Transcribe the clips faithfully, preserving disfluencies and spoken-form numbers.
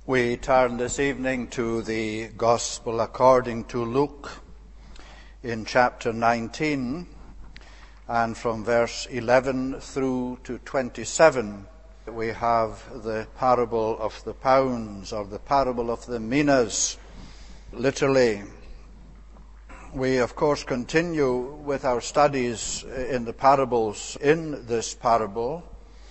We turn this evening to the Gospel according to Luke in chapter nineteen, and from verse eleven through to twenty-seven we have the parable of the pounds, or the parable of the minas, literally. We of course continue with our studies in the parables in this parable.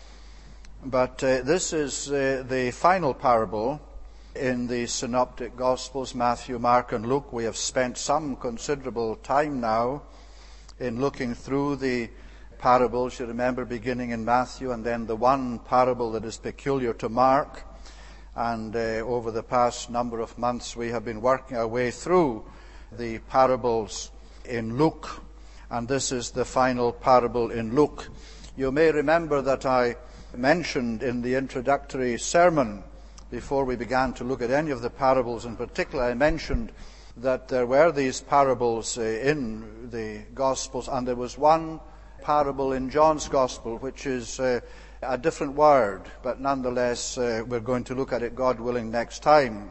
But uh, this is uh, the final parable in the Synoptic Gospels, Matthew, Mark, and Luke. We have spent some considerable time now in looking through the parables, you remember, beginning in Matthew, and then the one parable that is peculiar to Mark. And uh, over the past number of months we have been working our way through the parables in Luke. And this is the final parable in Luke. You may remember that I mentioned in the introductory sermon, before we began to look at any of the parables in particular, I mentioned that there were these parables uh, in the Gospels, and there was one parable in John's Gospel which is uh, a different word, but nonetheless uh, we're going to look at it, God willing, next time.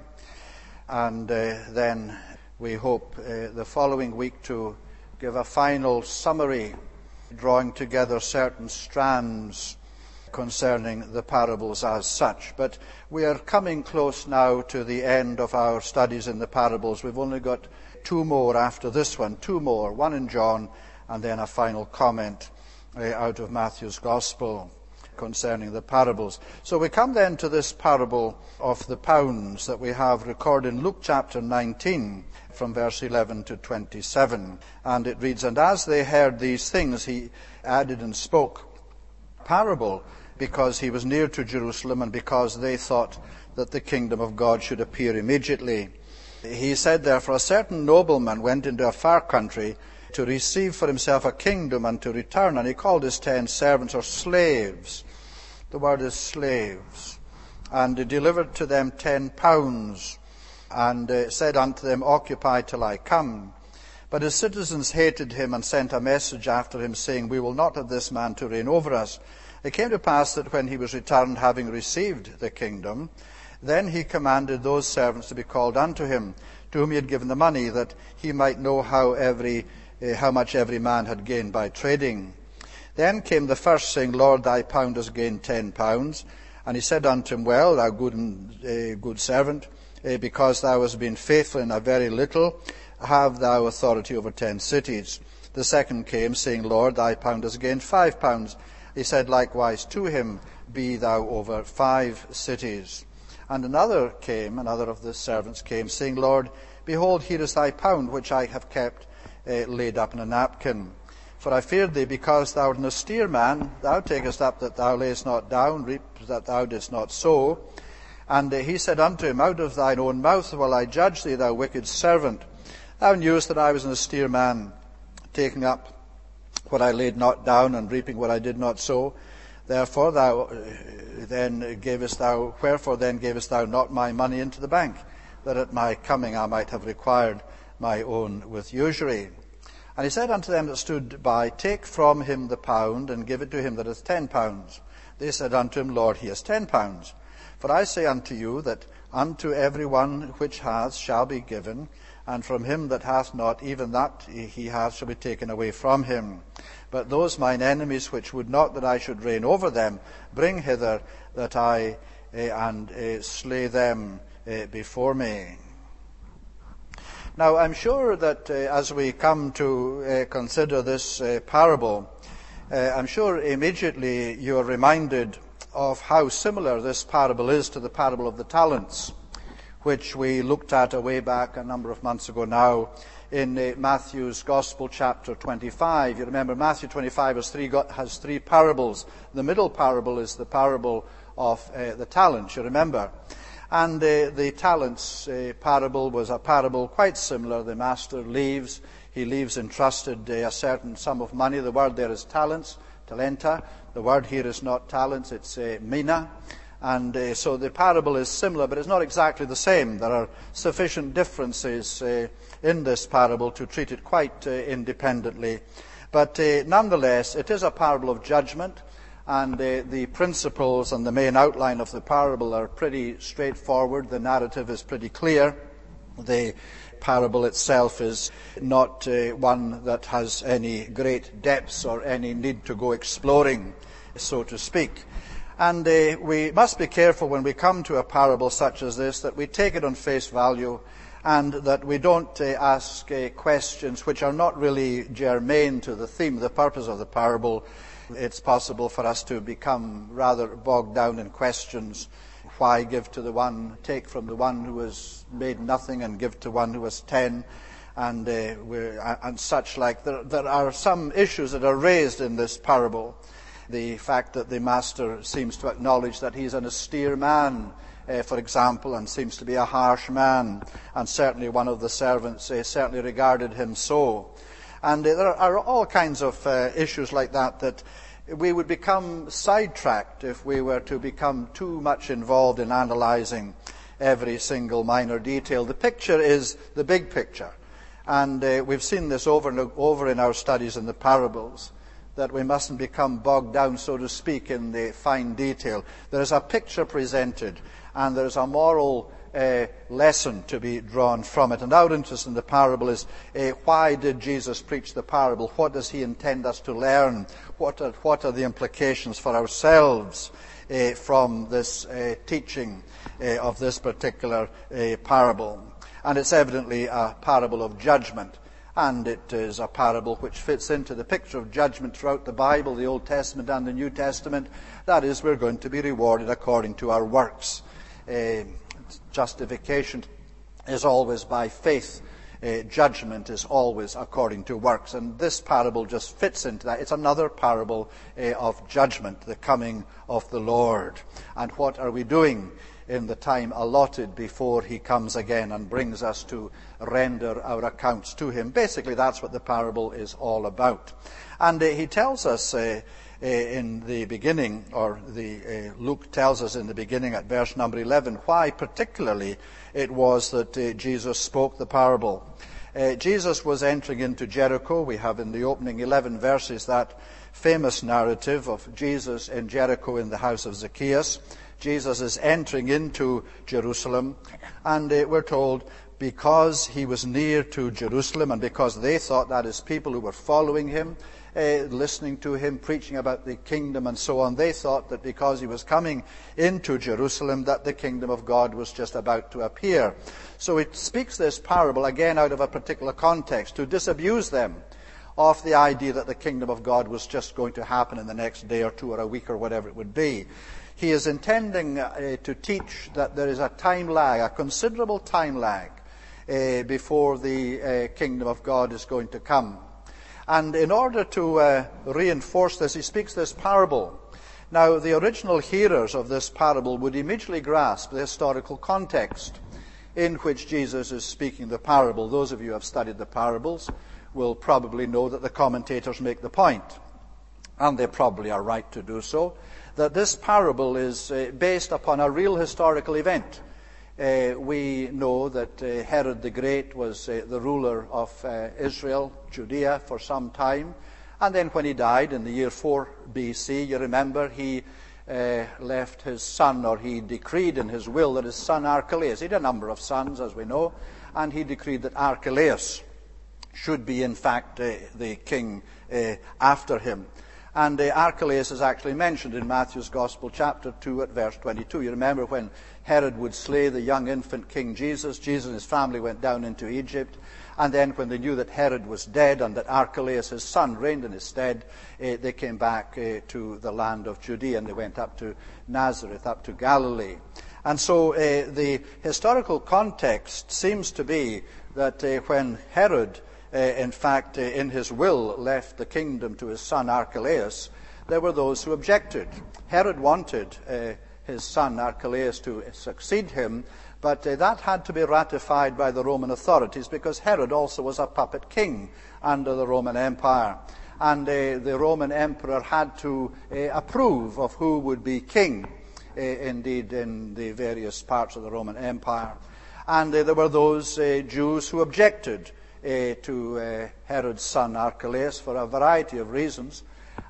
And uh, then we hope uh, the following week to give a final summary, drawing together certain strands concerning the parables as such. But we are coming close now to the end of our studies in the parables. We've only got two more after this one, two more, one in John, and then a final comment uh, out of Matthew's Gospel concerning the parables. So we come then to this parable of the pounds that we have recorded in Luke chapter nineteen, from verse eleven to twenty-seven. And it reads, "And as they heard these things, he added and spoke parable, because he was near to Jerusalem, and because they thought that the kingdom of God should appear immediately. He said, therefore, a certain nobleman went into a far country to receive for himself a kingdom and to return. And he called his ten servants, or slaves. The word is slaves. And he delivered to them ten pounds, and uh, said unto them, Occupy till I come. But his citizens hated him, and sent a message after him, saying, We will not have this man to reign over us. It came to pass that when he was returned, having received the kingdom, then he commanded those servants to be called unto him, to whom he had given the money, that he might know how every uh, how much every man had gained by trading. Then came the first, saying, Lord, thy pound has gained ten pounds. And he said unto him, Well, thou good and uh, good servant, uh, because thou hast been faithful in a very little, have thou authority over ten cities. The second came, saying, Lord, thy pound has gained five pounds. He said likewise to him, Be thou over five cities. And another came, another of the servants came, saying, Lord, behold, here is thy pound, which I have kept uh, laid up in a napkin. For I feared thee, because thou art an austere man. Thou takest up that thou layest not down, reap that thou didst not sow. And uh, he said unto him, Out of thine own mouth will I judge thee, thou wicked servant. Thou knewest that I was an austere man, taking up what I laid not down, and reaping what I did not sow. Therefore thou uh, then gavest thou, wherefore then gavest thou not my money into the bank, that at my coming I might have required my own with usury? And he said unto them that stood by, Take from him the pound, and give it to him that hath ten pounds. They said unto him, Lord, he has ten pounds. For I say unto you, that unto every one which hath shall be given, and from him that hath not, even that he hath shall be taken away from him. But those mine enemies which would not that I should reign over them, bring hither, that I uh, and uh, slay them uh, before me." Now, I'm sure that uh, as we come to uh, consider this uh, parable, uh, I'm sure immediately you're reminded of how similar this parable is to the parable of the talents, which we looked at a way back a number of months ago now in uh, Matthew's Gospel, chapter twenty-five. You remember Matthew twenty-five has three, has three parables. The middle parable is the parable of uh, the talents, you remember. And uh, the talents uh, parable was a parable quite similar. The master leaves. He leaves entrusted uh, a certain sum of money. The word there is talents, talenta. The word here is not talents, it's uh, mina. And uh, so the parable is similar, but it's not exactly the same. There are sufficient differences uh, in this parable to treat it quite uh, independently. But uh, nonetheless, it is a parable of judgment, And uh, the principles and the main outline of the parable are pretty straightforward. The narrative is pretty clear. The parable itself is not uh, one that has any great depths or any need to go exploring, so to speak. And uh, we must be careful when we come to a parable such as this that we take it on face value and that we don't uh, ask uh, questions which are not really germane to the theme, the purpose of the parable. It's possible for us to become rather bogged down in questions. Why give to the one, take from the one who has made nothing and give to one who has ten, and uh, we're, and such like. There, there are some issues that are raised in this parable. The fact that the master seems to acknowledge that he's an austere man, uh, for example, and seems to be a harsh man, and certainly one of the servants uh, certainly regarded him so. And uh, there are all kinds of uh, issues like that that we would become sidetracked if we were to become too much involved in analyzing every single minor detail. The picture is the big picture. And uh, we've seen this over and over in our studies in the parables, that we mustn't become bogged down, so to speak, in the fine detail. There's a picture presented, and there's a moral uh, lesson to be drawn from it. And our interest in the parable is uh, why did Jesus preach the parable? What does he intend us to learn? What are, what are the implications for ourselves uh, from this uh, teaching uh, of this particular uh, parable? And it's evidently a parable of judgment. And it is a parable which fits into the picture of judgment throughout the Bible, the Old Testament and the New Testament. That is, we're going to be rewarded according to our works. Uh, justification is always by faith. Uh, judgment is always according to works. And this parable just fits into that. It's another parable uh, of judgment, the coming of the Lord. And what are we doing in the time allotted before he comes again and brings us to render our accounts to him? Basically, that's what the parable is all about. And uh, he tells us uh, uh, in the beginning, or the uh, Luke tells us in the beginning at verse number eleven, why particularly it was that uh, Jesus spoke the parable. Uh, Jesus was entering into Jericho. We have in the opening eleven verses that famous narrative of Jesus in Jericho in the house of Zacchaeus. Jesus is entering into Jerusalem, and uh, we're told because he was near to Jerusalem and because they thought, that is, people who were following him, uh, listening to him, preaching about the kingdom and so on, they thought that because he was coming into Jerusalem that the kingdom of God was just about to appear. So it speaks this parable again out of a particular context to disabuse them of the idea that the kingdom of God was just going to happen in the next day or two or a week or whatever it would be. He is intending uh, to teach that there is a time lag, a considerable time lag, uh, before the uh, kingdom of God is going to come. And in order to uh, reinforce this, he speaks this parable. Now, the original hearers of this parable would immediately grasp the historical context in which Jesus is speaking the parable. Those of you who have studied the parables will probably know that the commentators make the point, and they probably are right to do so, that this parable is uh, based upon a real historical event. Uh, we know that uh, Herod the Great was uh, the ruler of uh, Israel, Judea, for some time. And then when he died in the year four B C, you remember, he uh, left his son, or he decreed in his will that his son Archelaus, he had a number of sons, as we know, and he decreed that Archelaus should be, in fact, uh, the king uh, after him. And uh, Archelaus is actually mentioned in Matthew's Gospel, chapter two, at verse twenty-two. You remember when Herod would slay the young infant King Jesus, Jesus and his family went down into Egypt. And then when they knew that Herod was dead and that Archelaus, his son, reigned in his stead, uh, they came back uh, to the land of Judea, and they went up to Nazareth, up to Galilee. And so uh, the historical context seems to be that uh, when Herod Uh, in fact, uh, in his will, left the kingdom to his son Archelaus, there were those who objected. Herod wanted uh, his son Archelaus to succeed him, but uh, that had to be ratified by the Roman authorities, because Herod also was a puppet king under the Roman Empire. And uh, the Roman emperor had to uh, approve of who would be king, uh, indeed, in the various parts of the Roman Empire. And uh, there were those uh, Jews who objected Uh, to uh, Herod's son Archelaus for a variety of reasons.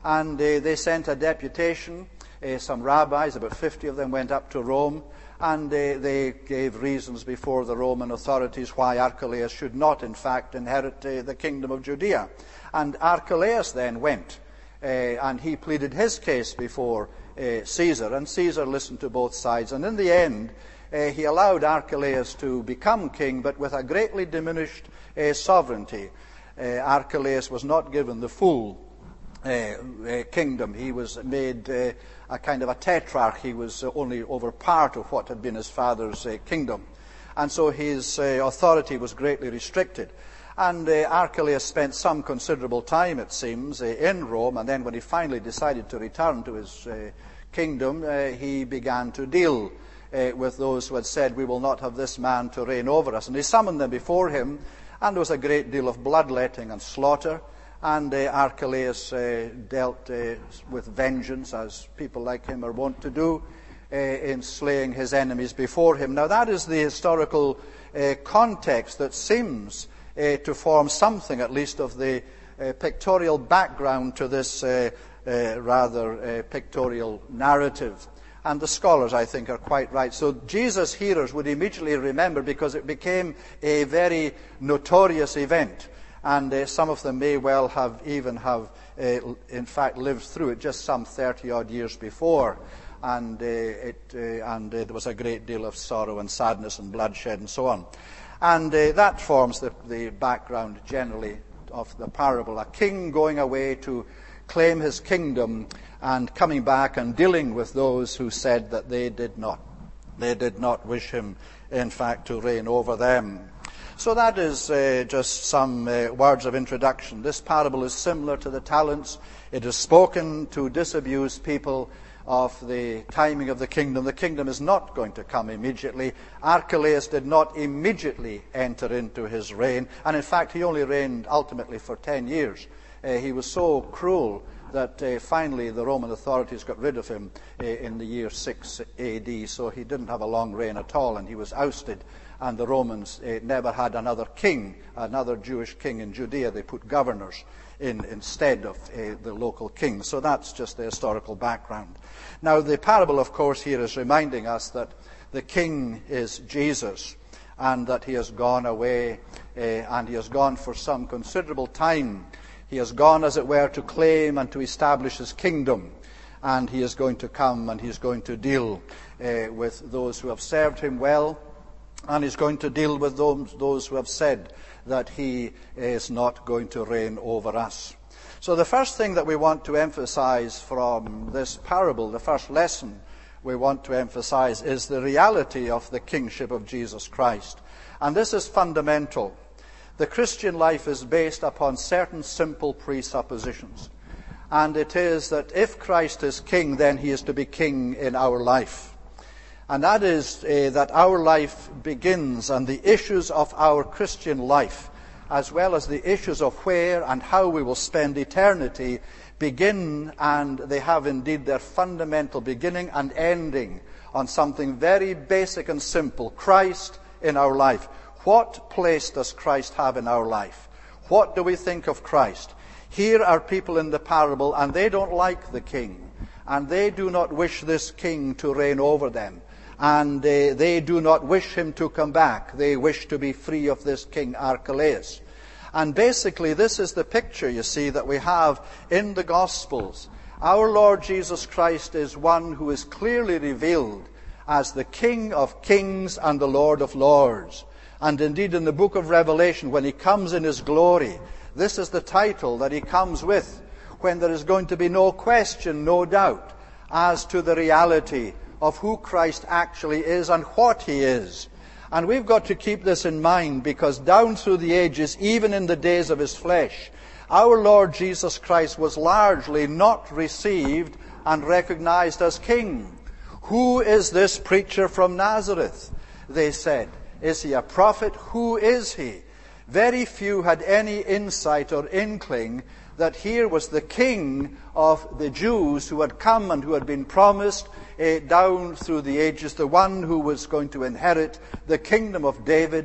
And uh, they sent a deputation. Uh, some rabbis, about fifty of them, went up to Rome, and uh, they gave reasons before the Roman authorities why Archelaus should not, in fact, inherit uh, the kingdom of Judea. And Archelaus then went, uh, and he pleaded his case before uh, Caesar, and Caesar listened to both sides. And in the end, uh, he allowed Archelaus to become king, but with a greatly diminished uh, sovereignty. Uh, Archelaus was not given the full uh, uh, kingdom. He was made uh, a kind of a tetrarch. He was uh, only over part of what had been his father's uh, kingdom. And so his uh, authority was greatly restricted. And uh, Archelaus spent some considerable time, it seems, uh, in Rome, and then when he finally decided to return to his uh, kingdom, uh, he began to deal uh, with those who had said, "We will not have this man to reign over us." And he summoned them before him, and there was a great deal of bloodletting and slaughter. And uh, Archelaus uh, dealt uh, with vengeance, as people like him are wont to do, uh, in slaying his enemies before him. Now that is the historical uh, context that seems uh, to form something, at least, of the uh, pictorial background to this uh, uh, rather uh, pictorial narrative. And the scholars, I think, are quite right. So Jesus' hearers would immediately remember, because it became a very notorious event. And uh, some of them may well have even have, uh, in fact, lived through it just some thirty-odd years before. And, uh, it, uh, and uh, there was a great deal of sorrow and sadness and bloodshed and so on. And uh, that forms the, the background generally of the parable. A king going away to claim his kingdom and coming back and dealing with those who said that they did not. They did not wish him, in fact, to reign over them. So that is uh, just some uh, words of introduction. This parable is similar to the talents. It is spoken to disabused people of the timing of the kingdom. The kingdom is not going to come immediately. Archelaus did not immediately enter into his reign, and in fact he only reigned ultimately for ten years. Uh, he was so cruel that uh, finally the Roman authorities got rid of him uh, in the year six A D, so he didn't have a long reign at all, and he was ousted. And the Romans uh, never had another king, another Jewish king in Judea. They put governors in instead of uh, the local kings. So that's just the historical background. Now, the parable, of course, here is reminding us that the king is Jesus, and that he has gone away, uh, and he has gone for some considerable time. He has gone, as it were, to claim and to establish his kingdom. And he is going to come, and he is going to deal uh, with those who have served him well, and he's going to deal with those, those who have said that he is not going to reign over us. So the first thing that we want to emphasize from this parable, the first lesson we want to emphasize, is the reality of the kingship of Jesus Christ. And this is fundamental. The Christian life is based upon certain simple presuppositions. And it is that if Christ is king, then he is to be king in our life. And that is uh, that our life begins, and the issues of our Christian life, as well as the issues of where and how we will spend eternity, begin, and they have indeed their fundamental beginning and ending on something very basic and simple: Christ in our life. What place does Christ have in our life? What do we think of Christ? Here are people in the parable, and they don't like the king, and they do not wish this king to reign over them. And uh, they do not wish him to come back. They wish to be free of this king Archelaus. And basically this is the picture, you see, that we have in the Gospels. Our Lord Jesus Christ is one who is clearly revealed as the King of kings and the Lord of lords. And indeed in the book of Revelation, when he comes in his glory, this is the title that he comes with, when there is going to be no question, no doubt, as to the reality of who Christ actually is and what he is. And we've got to keep this in mind, because down through the ages, even in the days of his flesh, our Lord Jesus Christ was largely not received and recognized as king. Who is this preacher from Nazareth? They said. Is he a prophet? Who is he? Very few had any insight or inkling that here was the king of the Jews who had come and who had been promised uh, down through the ages, the one who was going to inherit the kingdom of David,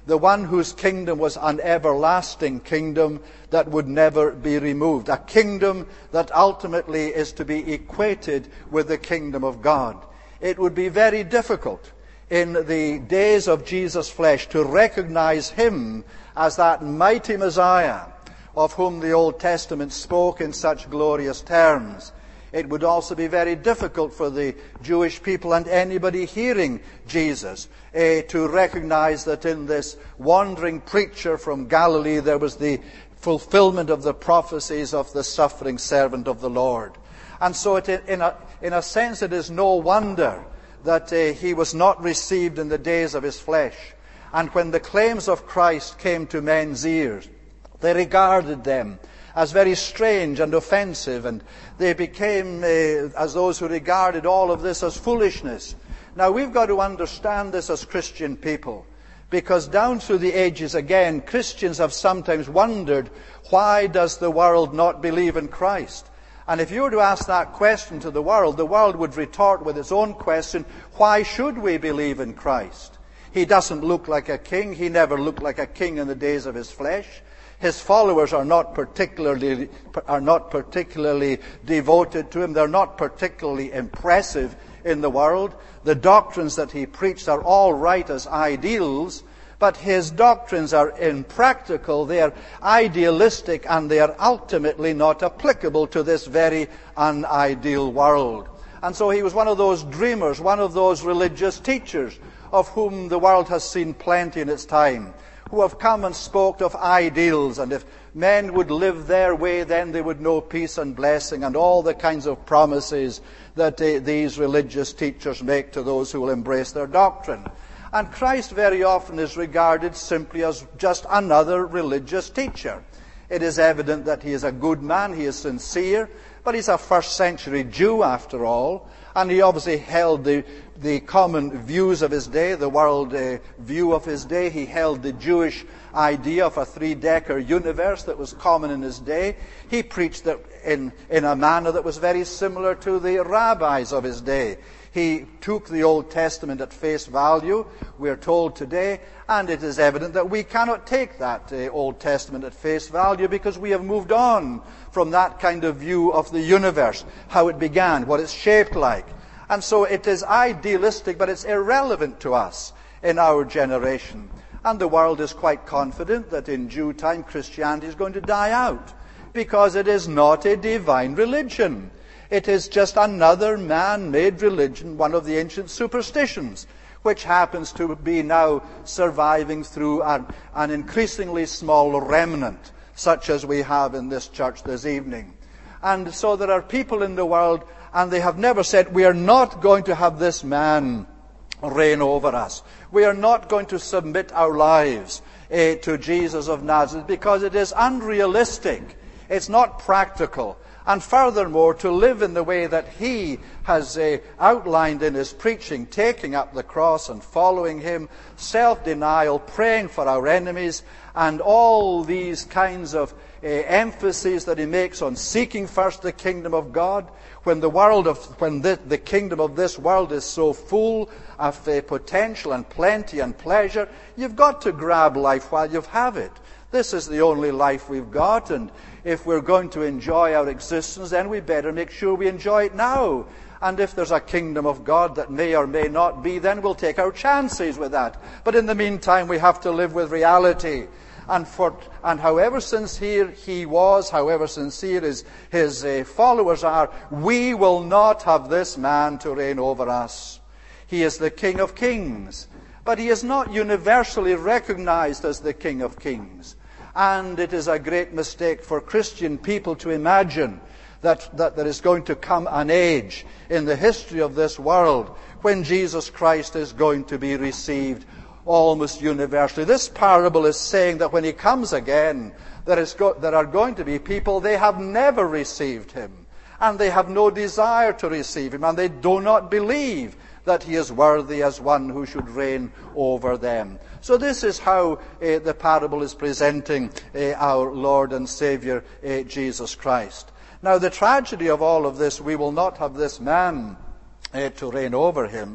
the one whose kingdom was an everlasting kingdom that would never be removed, a kingdom that ultimately is to be equated with the kingdom of God. It would be very difficult in the days of Jesus' flesh to recognize him as that mighty Messiah of whom the Old Testament spoke in such glorious terms. It would also be very difficult for the Jewish people and anybody hearing Jesus eh, to recognize that in this wandering preacher from Galilee there was the fulfillment of the prophecies of the suffering servant of the Lord. And so it, in, a, in a sense it is no wonder that uh, he was not received in the days of his flesh. And when the claims of Christ came to men's ears, they regarded them as very strange and offensive, and they became uh, as those who regarded all of this as foolishness. Now we've got to understand this as Christian people, because down through the ages again, Christians have sometimes wondered, why does the world not believe in Christ? And if you were to ask that question to the world, the world would retort with its own question, why should we believe in Christ? He doesn't look like a king. He never looked like a king in the days of his flesh. His followers are not particularly are not particularly devoted to him. They're not particularly impressive in the world. The doctrines that he preached are all right as ideals, but his doctrines are impractical, they are idealistic, and they are ultimately not applicable to this very unideal world. And so he was one of those dreamers, one of those religious teachers of whom the world has seen plenty in its time, who have come and spoke of ideals, and if men would live their way, then they would know peace and blessing, and all the kinds of promises that uh, these religious teachers make to those who will embrace their doctrine. And Christ very often is regarded simply as just another religious teacher. It is evident that he is a good man, he is sincere, but he's a first century Jew after all, and he obviously held the, the common views of his day, the world uh, view of his day. He held the Jewish idea of a three-decker universe that was common in his day. He preached that in, in a manner that was very similar to the rabbis of his day. He took the Old Testament at face value, we're told today, and it is evident that we cannot take that uh, Old Testament at face value because we have moved on from that kind of view of the universe, how it began, what it's shaped like. And so it is idealistic, but it's irrelevant to us in our generation. And the world is quite confident that in due time Christianity is going to die out because it is not a divine religion. It is just another man-made religion, one of the ancient superstitions, which happens to be now surviving through an, an increasingly small remnant, such as we have in this church this evening. And so there are people in the world, and they have never said, we are not going to have this man reign over us. We are not going to submit our lives uh, to Jesus of Nazareth because it is unrealistic. It's not practical. And furthermore, to live in the way that he has uh, outlined in his preaching, taking up the cross and following him, self-denial, praying for our enemies, and all these kinds of uh, emphases that he makes on seeking first the kingdom of God, when the world of when the, the kingdom of this world is so full of uh, potential and plenty and pleasure, you've got to grab life while you have it. This is the only life we've got, and if we're going to enjoy our existence, then we better make sure we enjoy it now. And if there's a kingdom of God that may or may not be, then we'll take our chances with that. But in the meantime, we have to live with reality. And for and however sincere he was, however sincere his, his uh, followers are, we will not have this man to reign over us. He is the King of Kings, but he is not universally recognized as the King of Kings. And it is a great mistake for Christian people to imagine that, that there is going to come an age in the history of this world when Jesus Christ is going to be received almost universally. This parable is saying that when he comes again, there, is go- there are going to be people, they have never received him, and they have no desire to receive him, and they do not believe that he is worthy as one who should reign over them. So this is how uh, the parable is presenting uh, our Lord and Savior, uh, Jesus Christ. Now the tragedy of all of this, we will not have this man uh, to reign over him.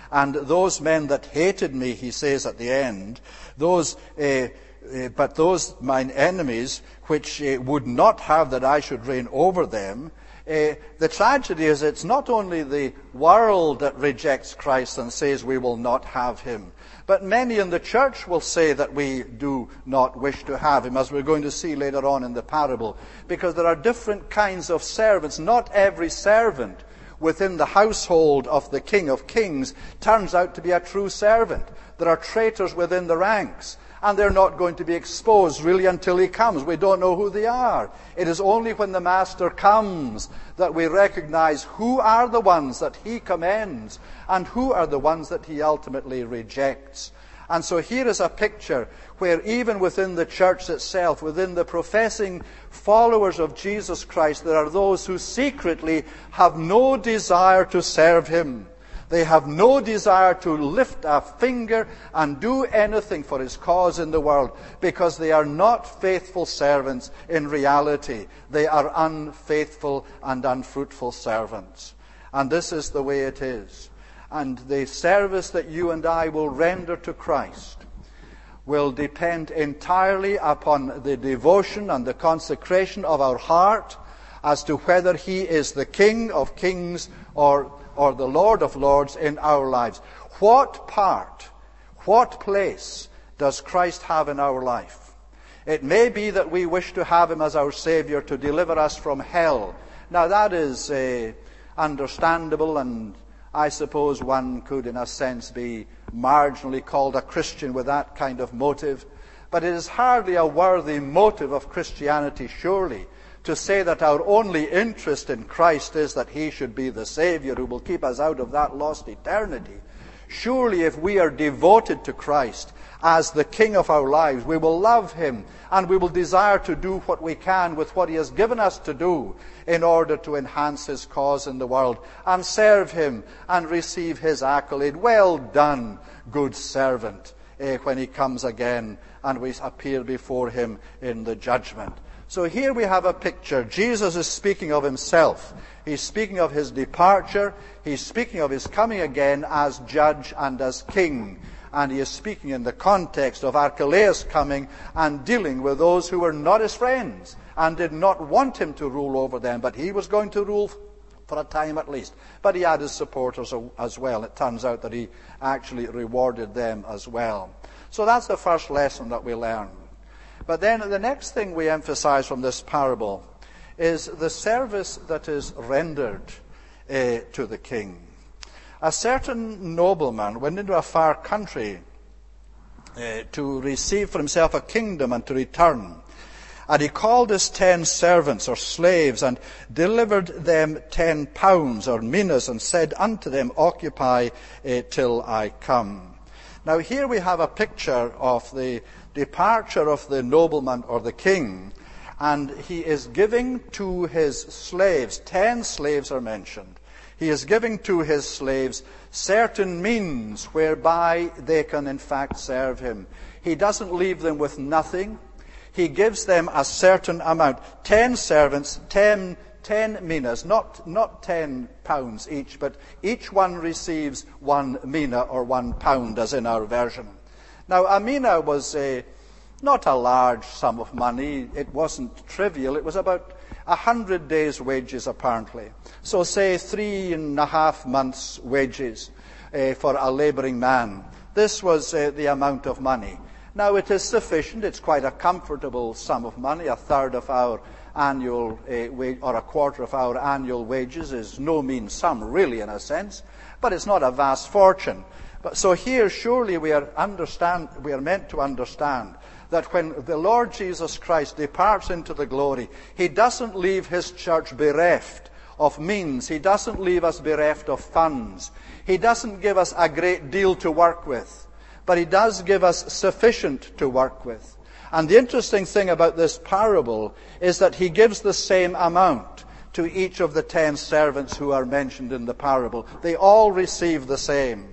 And those men that hated me, he says at the end, those, uh, uh, but those mine enemies, which uh, would not have that I should reign over them. Uh, the tragedy is it's not only the world that rejects Christ and says we will not have him, but many in the church will say that we do not wish to have him, as we're going to see later on in the parable, because there are different kinds of servants. Not every servant within the household of the King of Kings turns out to be a true servant. There are traitors within the ranks, and they're not going to be exposed really until he comes. We don't know who they are. It is only when the Master comes that we recognize who are the ones that he commends and who are the ones that he ultimately rejects. And so here is a picture where even within the church itself, within the professing followers of Jesus Christ, there are those who secretly have no desire to serve him. They have no desire to lift a finger and do anything for his cause in the world, because they are not faithful servants in reality. They are unfaithful and unfruitful servants. And this is the way it is. And the service that you and I will render to Christ will depend entirely upon the devotion and the consecration of our heart as to whether he is the King of Kings or or the Lord of Lords in our lives. What part, what place does Christ have in our life? It may be that we wish to have him as our Savior to deliver us from hell. Now that is uh, understandable, and I suppose one could in a sense be marginally called a Christian with that kind of motive. But it is hardly a worthy motive of Christianity, surely, to say that our only interest in Christ is that he should be the Savior who will keep us out of that lost eternity. Surely if we are devoted to Christ as the King of our lives, we will love him and we will desire to do what we can with what he has given us to do in order to enhance his cause in the world and serve him and receive his accolade. Well done, good servant, eh, when he comes again and we appear before him in the judgment. So here we have a picture. Jesus is speaking of himself. He's speaking of his departure. He's speaking of his coming again as judge and as king. And he is speaking in the context of Archelaus coming and dealing with those who were not his friends and did not want him to rule over them. But he was going to rule for a time at least. But he had his supporters as well. It turns out that he actually rewarded them as well. So that's the first lesson that we learn. But then the next thing we emphasize from this parable is the service that is rendered uh, to the king. A certain nobleman went into a far country uh, to receive for himself a kingdom and to return. And he called his ten servants or slaves and delivered them ten pounds or minas and said unto them, Occupy uh, till I come. Now here we have a picture of the departure of the nobleman or the king, and he is giving to his slaves, ten slaves are mentioned, he is giving to his slaves certain means whereby they can in fact serve him. He doesn't leave them with nothing. He gives them a certain amount. Ten servants, ten, ten minas, not, not ten pounds each, but each one receives one mina or one pound, as in our version. Now, a mina was a, not a large sum of money. It wasn't trivial. It was about a hundred days' wages, apparently. So say three and a half months' wages uh, for a labouring man. This was uh, the amount of money. Now, it is sufficient. It's quite a comfortable sum of money. A third of our annual uh, wage, or a quarter of our annual wages is no mean sum, really, in a sense. But it's not a vast fortune. But so here, surely we are understand we are meant to understand that when the Lord Jesus Christ departs into the glory, he doesn't leave his church bereft of means. He doesn't leave us bereft of funds. He doesn't give us a great deal to work with, but he does give us sufficient to work with. And the interesting thing about this parable is that he gives the same amount to each of the ten servants who are mentioned in the parable. They all receive the same.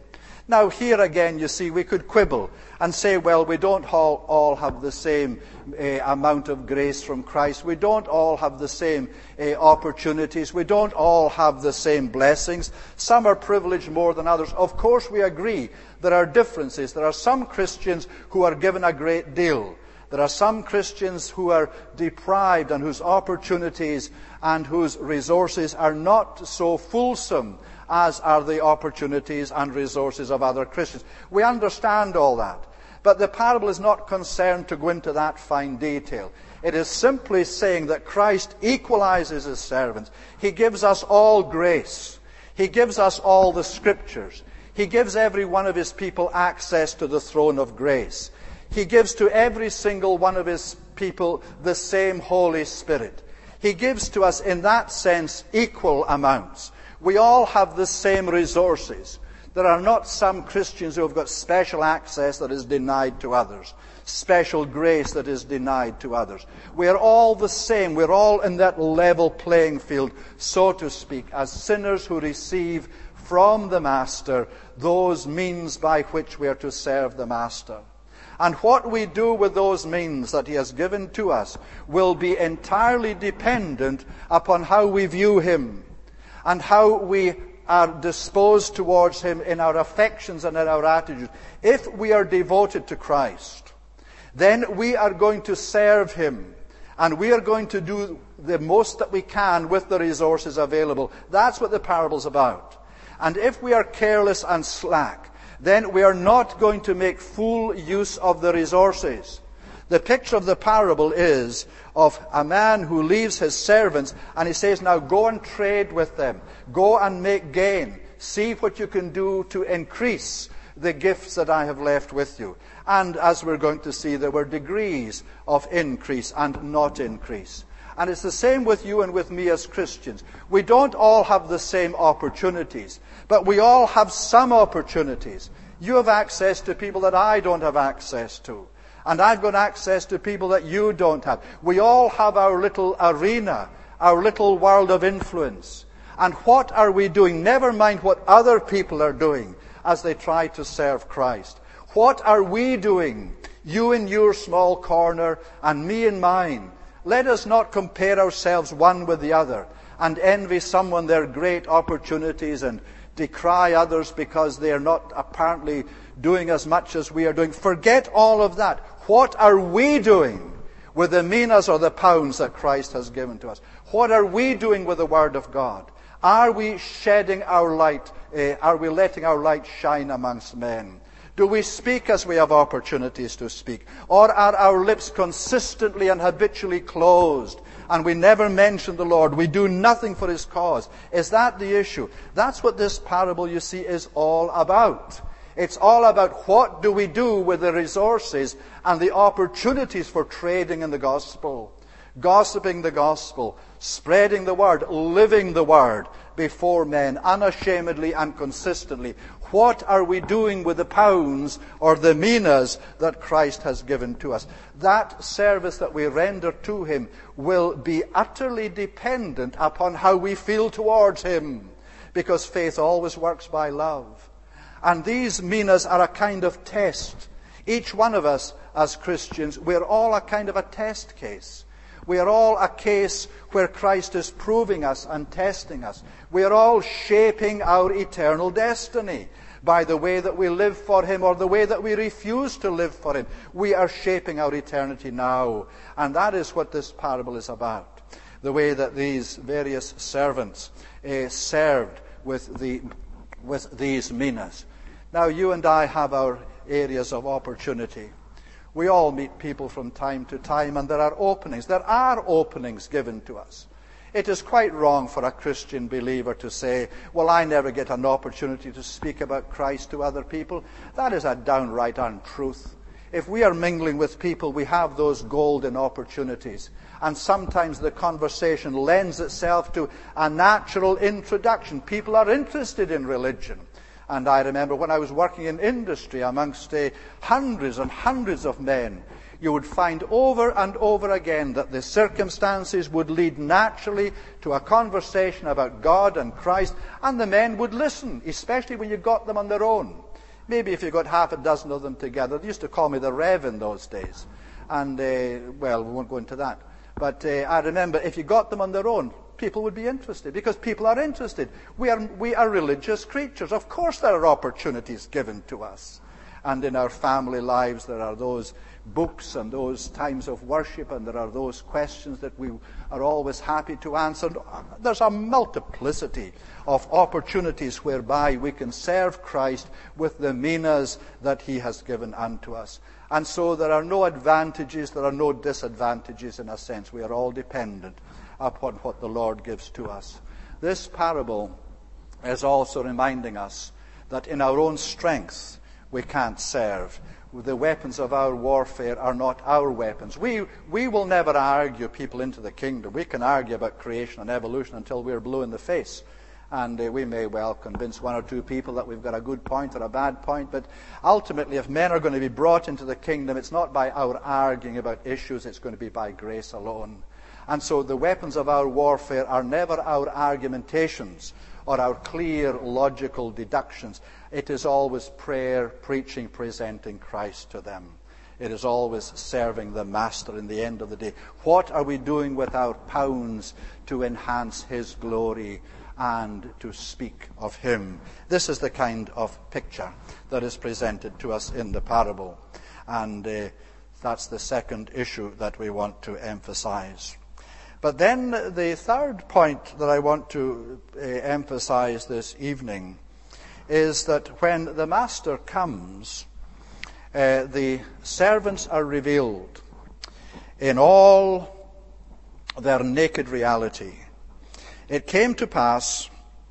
Now here again, you see, we could quibble and say, well, we don't all, all have the same uh, amount of grace from Christ. We don't all have the same uh, opportunities. We don't all have the same blessings. Some are privileged more than others. Of course, we agree there are differences. There are some Christians who are given a great deal. There are some Christians who are deprived and whose opportunities and whose resources are not so fulsome as are the opportunities and resources of other Christians. We understand all that. But the parable is not concerned to go into that fine detail. It is simply saying that Christ equalizes his servants. He gives us all grace. He gives us all the Scriptures. He gives every one of his people access to the throne of grace. He gives to every single one of his people the same Holy Spirit. He gives to us, in that sense, equal amounts. We all have the same resources. There are not some Christians who have got special access that is denied to others, special grace that is denied to others. We are all the same. We're all in that level playing field, so to speak, as sinners who receive from the Master those means by which we are to serve the Master. And what we do with those means that he has given to us will be entirely dependent upon how we view him and how we are disposed towards him in our affections and in our attitudes. If we are devoted to Christ, then we are going to serve him, and we are going to do the most that we can with the resources available. That's what the parable's about. And if we are careless and slack, then we are not going to make full use of the resources. The picture of the parable is of a man who leaves his servants and he says, now go and trade with them. Go and make gain. See what you can do to increase the gifts that I have left with you. And as we're going to see, there were degrees of increase and not increase. And it's the same with you and with me as Christians. We don't all have the same opportunities, but we all have some opportunities. You have access to people that I don't have access to. And I've got access to people that you don't have. We all have our little arena, our little world of influence. And what are we doing? Never mind what other people are doing as they try to serve Christ. What are we doing? You in your small corner and me in mine. Let us not compare ourselves one with the other and envy someone their great opportunities and decry others because they are not apparently doing as much as we are doing. Forget all of that. What are we doing with the minas or the pounds that Christ has given to us? What are we doing with the Word of God? Are we shedding our light? Uh, are we letting our light shine amongst men? Do we speak as we have opportunities to speak? Or are our lips consistently and habitually closed and we never mention the Lord? We do nothing for his cause. Is that the issue? That's what this parable, you see, is all about. It's all about what do we do with the resources and the opportunities for trading in the gospel, gossiping the gospel, spreading the word, living the word before men unashamedly and consistently. What are we doing with the pounds or the minas that Christ has given to us? That service that we render to him will be utterly dependent upon how we feel towards him, because faith always works by love. And these minas are a kind of test. Each one of us as Christians, we're all a kind of a test case. We are all a case where Christ is proving us and testing us. We are all shaping our eternal destiny by the way that we live for him or the way that we refuse to live for him. We are shaping our eternity now. And that is what this parable is about. The way that these various servants uh, served with the with these minas. Now, you and I have our areas of opportunity. We all meet people from time to time, and there are openings. There are openings given to us. It is quite wrong for a Christian believer to say, well, I never get an opportunity to speak about Christ to other people. That is a downright untruth. If we are mingling with people, we have those golden opportunities. And sometimes the conversation lends itself to a natural introduction. People are interested in religion. And I remember when I was working in industry amongst uh, hundreds and hundreds of men, you would find over and over again that the circumstances would lead naturally to a conversation about God and Christ, and the men would listen, especially when you got them on their own. Maybe if you got half a dozen of them together. They used to call me the Rev in those days. And, uh, well, we won't go into that. But uh, I remember if you got them on their own, people would be interested, because people are interested. We are, we are religious creatures. Of course there are opportunities given to us. And in our family lives there are those books and those times of worship, and there are those questions that we are always happy to answer. There's a multiplicity of opportunities whereby we can serve Christ with the minas that he has given unto us. And so there are no advantages, there are no disadvantages in a sense. We are all dependent upon what the Lord gives to us. This parable is also reminding us that in our own strength we can't serve. The weapons of our warfare are not our weapons. We we will never argue people into the kingdom. We can argue about creation and evolution until we're blue in the face. And uh, we may well convince one or two people that we've got a good point or a bad point. But ultimately, if men are going to be brought into the kingdom, it's not by our arguing about issues. It's going to be by grace alone. And so the weapons of our warfare are never our argumentations or our clear logical deductions. It is always prayer, preaching, presenting Christ to them. It is always serving the Master in the end of the day. What are we doing with our pounds to enhance his glory and to speak of him? This is the kind of picture that is presented to us in the parable. And uh, that's the second issue that we want to emphasize. But then the third point that I want to uh, emphasize this evening is that when the Master comes, uh, the servants are revealed in all their naked reality. It came to pass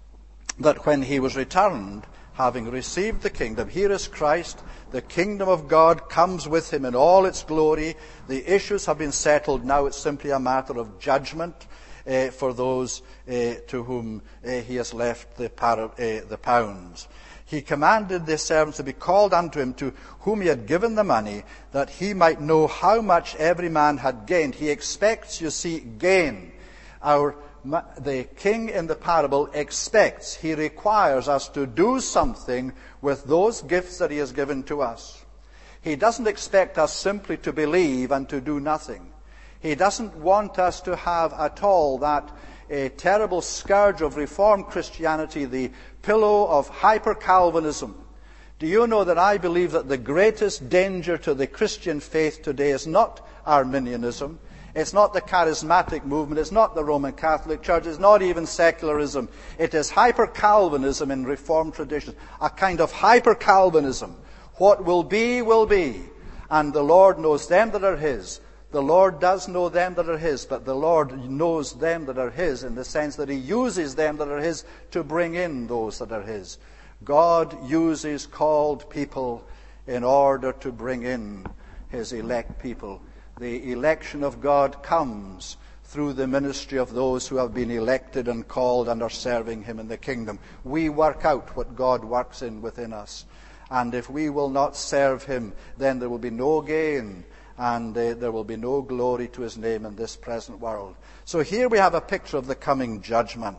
that when he was returned, having received the kingdom, here is Christ, the kingdom of God comes with him in all its glory. The issues have been settled. Now it's simply a matter of judgment uh, for those uh, to whom uh, he has left the, par- uh, the pounds. He commanded the servants to be called unto him, to whom he had given the money, that he might know how much every man had gained. He expects, you see, gain. Our The king in the parable expects, he requires us to do something with those gifts that he has given to us. He doesn't expect us simply to believe and to do nothing. He doesn't want us to have at all that a terrible scourge of Reformed Christianity, the pillow of hyper-Calvinism. Do you know that I believe that the greatest danger to the Christian faith today is not Arminianism? It's not the charismatic movement. It's not the Roman Catholic Church. It's not even secularism. It is hyper-Calvinism in Reformed traditions, a kind of hyper-Calvinism. What will be, will be. And the Lord knows them that are his. The Lord does know them that are his, but the Lord knows them that are his in the sense that he uses them that are his to bring in those that are his. God uses called people in order to bring in his elect people. The election of God comes through the ministry of those who have been elected and called and are serving him in the kingdom. We work out what God works in within us. And if we will not serve him, then there will be no gain and uh, there will be no glory to his name in this present world. So here we have a picture of the coming judgment.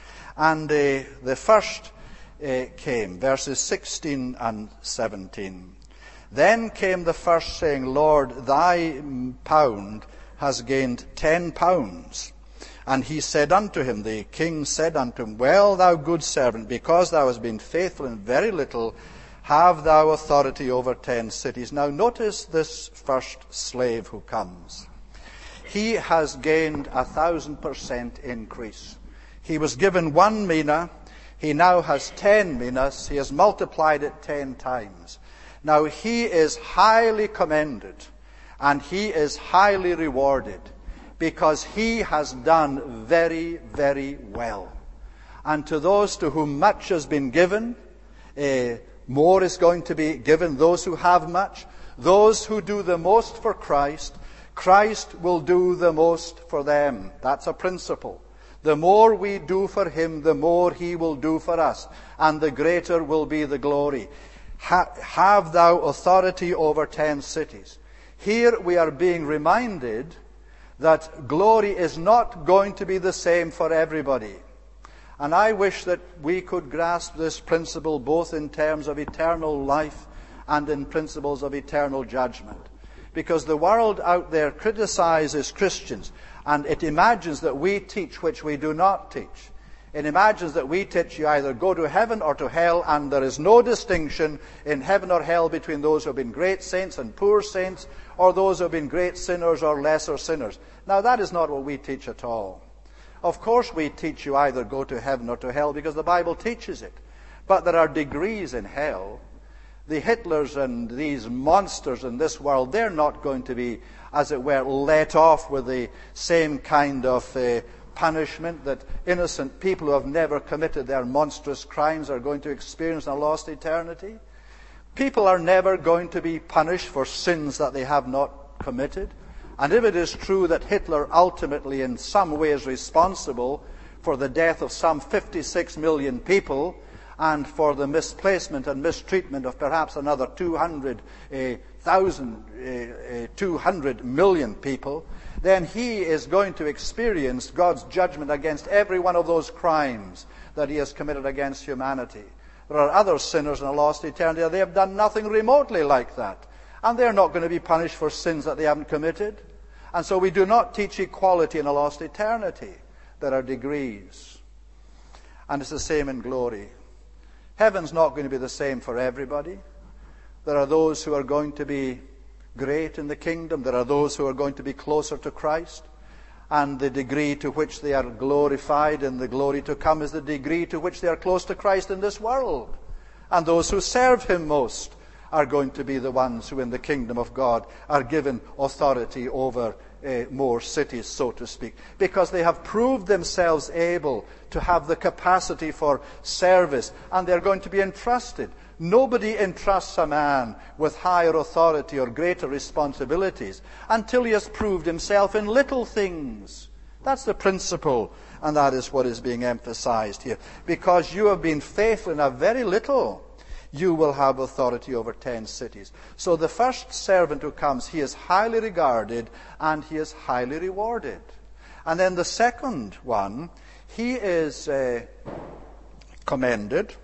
And uh, the first uh, came, verses sixteen and seventeen. Then came the first, saying, Lord, thy pound has gained ten pounds. And he said unto him, the king said unto him, Well, thou good servant, because thou hast been faithful in very little, have thou authority over ten cities. Now notice this first slave who comes. He has gained a thousand percent increase. He was given one mina. He now has ten minas. He has multiplied it ten times. Now he is highly commended and he is highly rewarded because he has done very, very well. And to those to whom much has been given, uh, more is going to be given. Those who have much, those who do the most for Christ, Christ will do the most for them. That's a principle. The more we do for him, the more he will do for us, and the greater will be the glory. Ha- have thou authority over ten cities. Here we are being reminded that glory is not going to be the same for everybody. And I wish that we could grasp this principle both in terms of eternal life and in principles of eternal judgment. Because the world out there criticizes Christians, and it imagines that we teach which we do not teach. It imagines that we teach you either go to heaven or to hell, and there is no distinction in heaven or hell between those who have been great saints and poor saints, or those who have been great sinners or lesser sinners. Now, that is not what we teach at all. Of course we teach you either go to heaven or to hell because the Bible teaches it. But there are degrees in hell. The Hitlers and these monsters in this world, they're not going to be, as it were, let off with the same kind of uh, punishment that innocent people who have never committed their monstrous crimes are going to experience in a lost eternity. People are never going to be punished for sins that they have not committed. And if it is true that Hitler ultimately in some way is responsible for the death of some fifty-six million people and for the misplacement and mistreatment of perhaps another two hundred thousand, uh, uh, two hundred million people, then he is going to experience God's judgment against every one of those crimes that he has committed against humanity. There are other sinners in a lost eternity. They have done nothing remotely like that. And they're not going to be punished for sins that they haven't committed. And so we do not teach equality in a lost eternity. There are degrees. And it's the same in glory. Heaven's not going to be the same for everybody. There are those who are going to be great in the kingdom. There are those who are going to be closer to Christ. And the degree to which they are glorified in the glory to come is the degree to which they are close to Christ in this world. And those who serve him most are going to be the ones who in the kingdom of God are given authority over uh, more cities, so to speak, because they have proved themselves able to have the capacity for service, and they're going to be entrusted. Nobody entrusts a man with higher authority or greater responsibilities until he has proved himself in little things. That's the principle, and that is what is being emphasized here. Because you have been faithful in a very little, you will have authority over ten cities. So the first servant who comes, he is highly regarded and he is highly rewarded. And then the second one, he is uh, commended,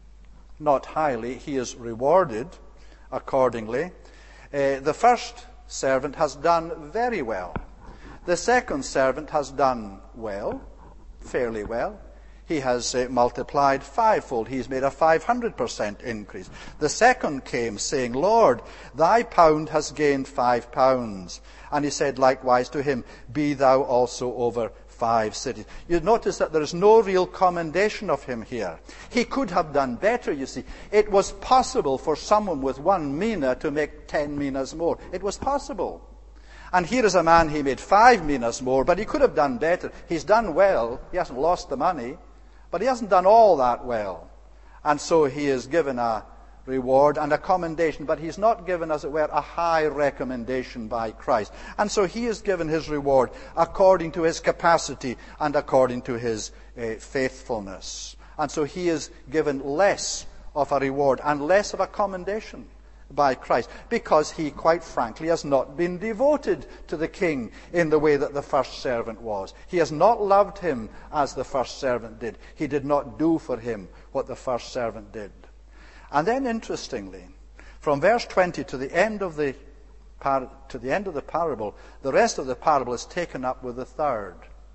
not highly, he is rewarded accordingly. Uh, the first servant has done very well. The second servant has done well, fairly well. He has uh, multiplied fivefold. He's made a five hundred percent increase. The second came saying, Lord, thy pound has gained five pounds. And he said likewise to him, be thou also over five cities. You notice that there is no real commendation of him here. He could have done better, you see. It was possible for someone with one mina to make ten minas more. It was possible. And here is a man, he made five minas more, but he could have done better. He's done well. He hasn't lost the money. But he hasn't done all that well. And so he is given a reward and a commendation, but he's not given, as it were, a high recommendation by Christ. And so he is given his reward according to his capacity and according to his uh, faithfulness. And so he is given less of a reward and less of a commendation by Christ, because he, quite frankly, has not been devoted to the king in the way that the first servant was. He has not loved him as the first servant did. He did not do for him what the first servant did. And then, interestingly, from verse twenty to the end of the par- to the end of the parable, the rest of the parable is taken up with the third,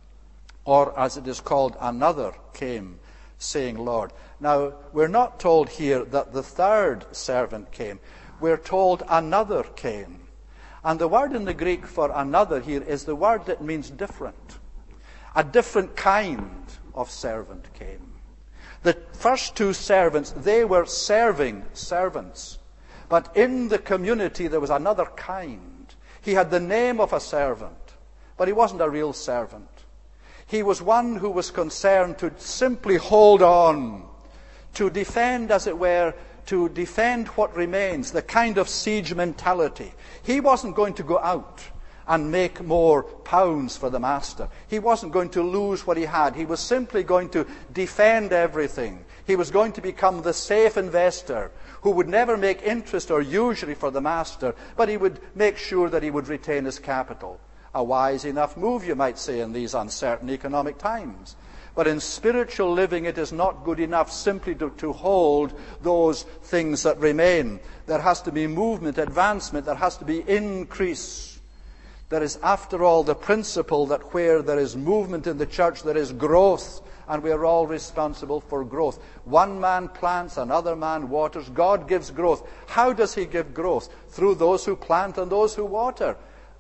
or as it is called, another came, saying, Lord. Now, we're not told here that the third servant came. We're told another came. And the word in the Greek for another here is the word that means different. A different kind of servant came. The first two servants, they were serving servants. But in the community there was another kind. He had the name of a servant, but he wasn't a real servant. He was one who was concerned to simply hold on, to defend, as it were, to defend what remains, the kind of siege mentality. He wasn't going to go out and make more pounds for the master. He wasn't going to lose what he had. He was simply going to defend everything. He was going to become the safe investor who would never make interest or usury for the master, but he would make sure that he would retain his capital. A wise enough move, you might say, in these uncertain economic times. But in spiritual living, it is not good enough simply to, to hold those things that remain. There has to be movement, advancement. There has to be increase. There is, after all, the principle that where there is movement in the church, there is growth. And we are all responsible for growth. One man plants, another man waters. God gives growth. How does he give growth? Through those who plant and those who water.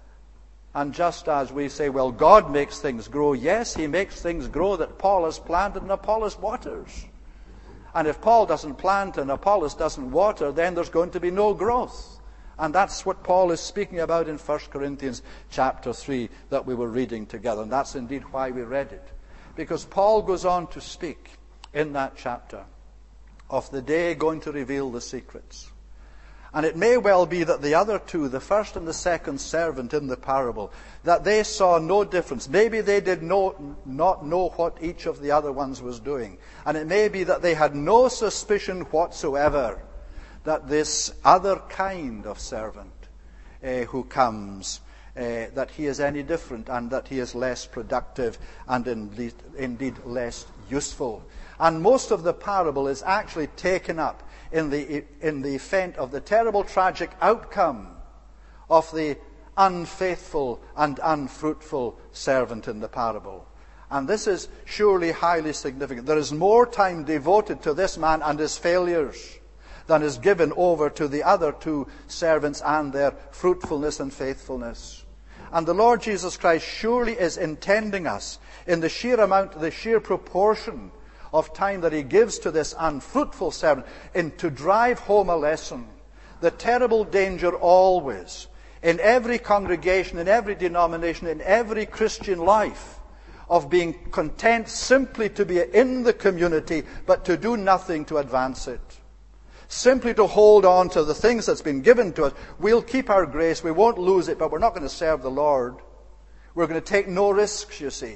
And just as we say, well, God makes things grow, yes, he makes things grow that Paul has planted and Apollos waters. And if Paul doesn't plant and Apollos doesn't water, then there's going to be no growth. And that's what Paul is speaking about in First Corinthians chapter three that we were reading together. And that's indeed why we read it. Because Paul goes on to speak in that chapter of the day going to reveal the secrets. And it may well be that the other two, the first and the second servant in the parable, that they saw no difference. Maybe they did no, not know what each of the other ones was doing. And it may be that they had no suspicion whatsoever that this other kind of servant uh, who comes, uh, that he is any different and that he is less productive and indeed, indeed less useful. And most of the parable is actually taken up in the in the event of the terrible tragic outcome of the unfaithful and unfruitful servant in the parable. And this is surely highly significant. There is more time devoted to this man and his failures than is given over to the other two servants and their fruitfulness and faithfulness. And the Lord Jesus Christ surely is intending us in the sheer amount, the sheer proportion of time that he gives to this unfruitful servant, in to drive home a lesson. The terrible danger always, in every congregation, in every denomination, in every Christian life, of being content simply to be in the community, but to do nothing to advance it. Simply to hold on to the things that's been given to us. We'll keep our grace, we won't lose it, but we're not going to serve the Lord. We're going to take no risks, you see.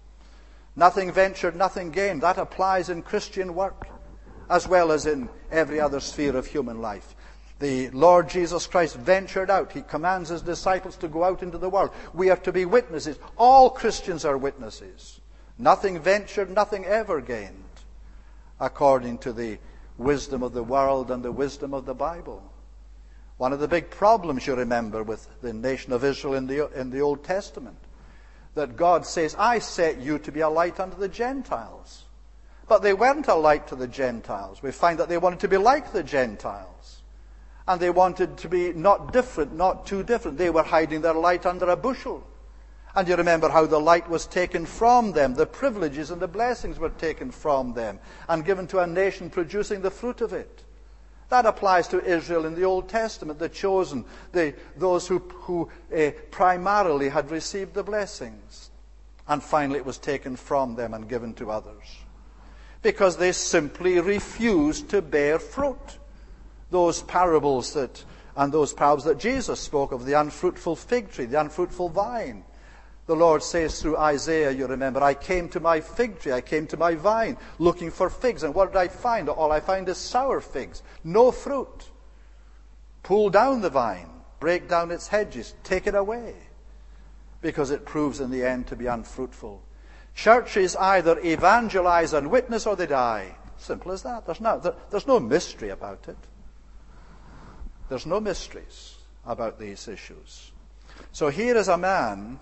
Nothing ventured, nothing gained. That applies in Christian work as well as in every other sphere of human life. The Lord Jesus Christ ventured out. He commands his disciples to go out into the world. We are to be witnesses. All Christians are witnesses. Nothing ventured, nothing ever gained, according to the wisdom of the world and the wisdom of the Bible. One of the big problems, you remember, with the nation of Israel in the, in the Old Testament, that God says, I set you to be a light unto the Gentiles. But they weren't a light to the Gentiles. We find that they wanted to be like the Gentiles. And they wanted to be not different, not too different. They were hiding their light under a bushel. And you remember how the light was taken from them. The privileges and the blessings were taken from them and given to a nation producing the fruit of it. That applies to Israel in the Old Testament, the chosen, the, those who, who uh, primarily had received the blessings. And finally it was taken from them and given to others. Because they simply refused to bear fruit. Those parables that, and those parables that Jesus spoke of, the unfruitful fig tree, the unfruitful vine. The Lord says through Isaiah, you remember, I came to my fig tree, I came to my vine, looking for figs. And what did I find? All I find is sour figs, no fruit. Pull down the vine, break down its hedges, take it away, because it proves in the end to be unfruitful. Churches either evangelize and witness or they die. Simple as that. There's no, there, there's no mystery about it. There's no mysteries about these issues. So here is a man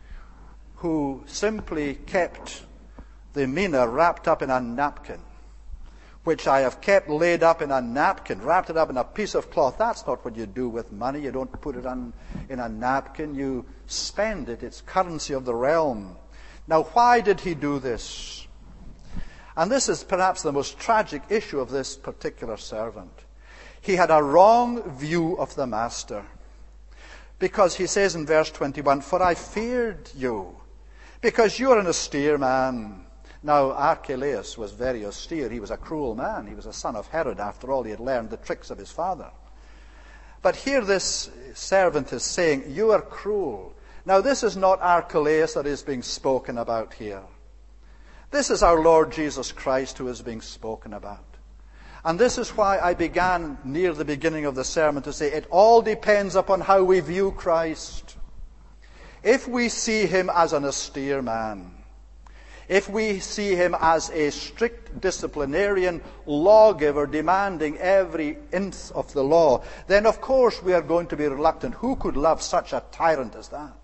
who simply kept the mina wrapped up in a napkin, which I have kept laid up in a napkin, wrapped it up in a piece of cloth. That's not what you do with money. You don't put it on in a napkin. You spend it. It's currency of the realm. Now, why did he do this? And this is perhaps the most tragic issue of this particular servant. He had a wrong view of the master. Because he says in verse twenty-one, for I feared you, because you're an austere man. Now, Archelaus was very austere. He was a cruel man. He was a son of Herod. After all, he had learned the tricks of his father. But here this servant is saying, you are cruel. Now, this is not Archelaus that is being spoken about here. This is our Lord Jesus Christ who is being spoken about. And this is why I began near the beginning of the sermon to say it all depends upon how we view Christ. If we see him as an austere man, if we see him as a strict disciplinarian lawgiver demanding every inch of the law, then of course we are going to be reluctant. Who could love such a tyrant as that?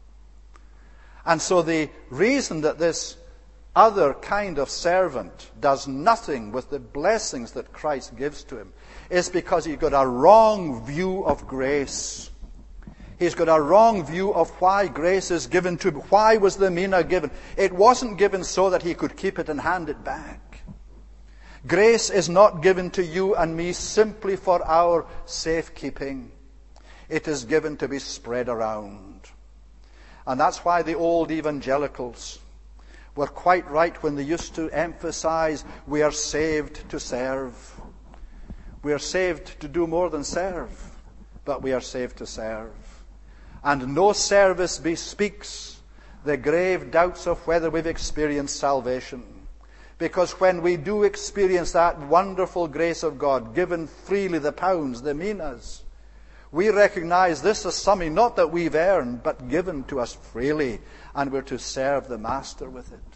And so the reason that this other kind of servant does nothing with the blessings that Christ gives to him is because he's got a wrong view of grace. He's got a wrong view of why grace is given to him. Why was the mina given? It wasn't given so that he could keep it and hand it back. Grace is not given to you and me simply for our safekeeping. It is given to be spread around. And that's why the old evangelicals were quite right when they used to emphasize we are saved to serve. We are saved to do more than serve, but we are saved to serve. And no service bespeaks the grave doubts of whether we've experienced salvation. Because when we do experience that wonderful grace of God, given freely, the pounds, the minas, we recognize this is something not that we've earned, but given to us freely, and we're to serve the Master with it.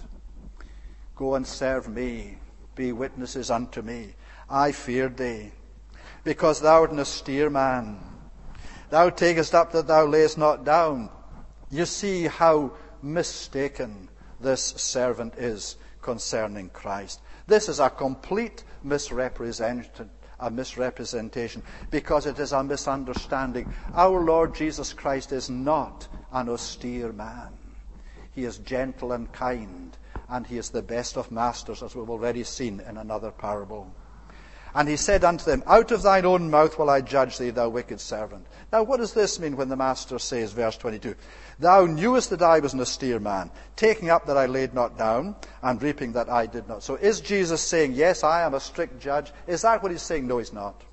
Go and serve me, be witnesses unto me. I feared thee, because thou art an austere man. Thou takest up that thou layest not down. You see how mistaken this servant is concerning Christ. This is a complete misrepresentation, a misrepresentation, because it is a misunderstanding. Our Lord Jesus Christ is not an austere man. He is gentle and kind, and he is the best of masters, as we've already seen in another parable. And he said unto them, out of thine own mouth will I judge thee, thou wicked servant. Now what does this mean when the Master says, verse twenty-two, thou knewest that I was an austere man, taking up that I laid not down, and reaping that I did not. So is Jesus saying, yes, I am a strict judge? Is that what he's saying? No, he's not.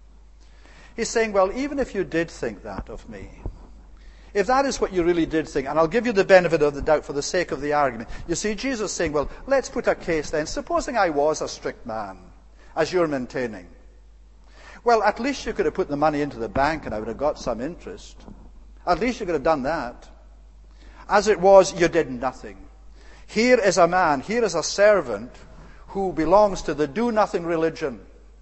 He's saying, well, even if you did think that of me, if that is what you really did think, and I'll give you the benefit of the doubt for the sake of the argument. You see, Jesus is saying, well, let's put a case then. Supposing I was a strict man, as you're maintaining. Well, at least you could have put the money into the bank and I would have got some interest. At least you could have done that. As it was, you did nothing. Here is a man, here is a servant who belongs to the do-nothing religion.